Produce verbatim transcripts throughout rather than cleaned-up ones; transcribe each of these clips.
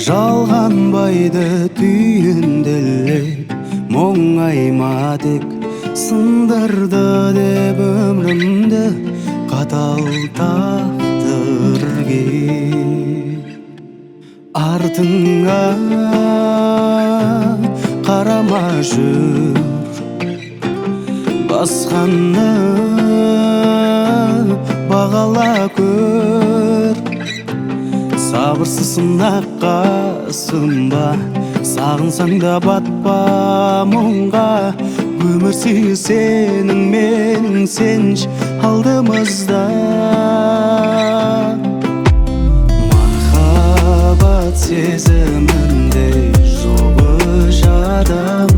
жалғанбайды түйінделеп мұңайма тек сындырды деп өмірімді қатал тағдырге. Артыңа қарама жүр, басқаны бағала көр. Сабырсыз сынаққа сынба, сағынсаң да батпа мұңға. Өмір сүйі сенің менің сенш алдымызда. Махаббат сезімінде жоқ үш адам,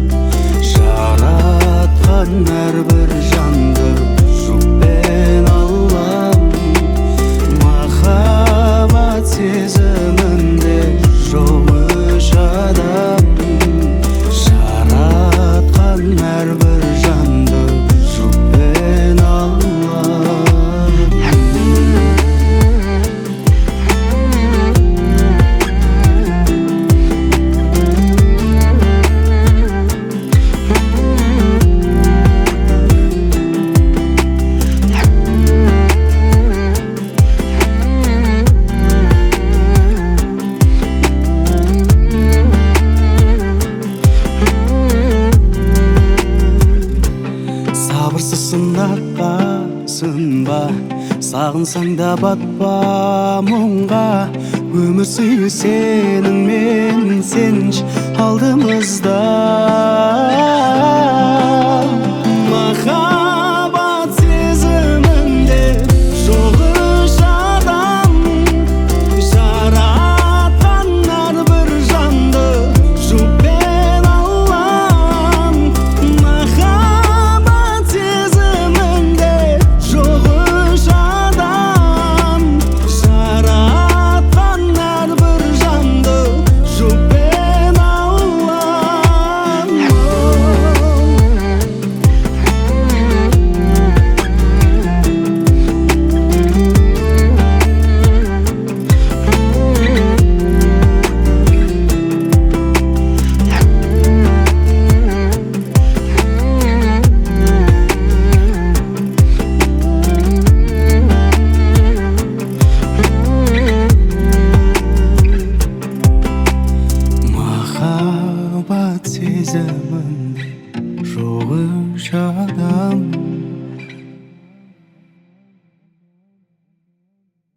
жаратқан әрбір жанды жұппен Аллам. Махаббат сезімінде жоқ үш адам, жаратқан әрбір жанды жұппен Аллам. Сабырсыз сынаққа сынба, сағынсаң да батпа мұңға. Өмір сүйі сенің менің сенш алдымызда. Махаббат сезімінде жоқ үш адам, жаратқан әрбір жанды жұппен Аллам. Махаббат сезімінде жоқ үш адам, жаратқан әрбір жанды жұппен Аллам. Махаббат сезімінде жоқ үш адам,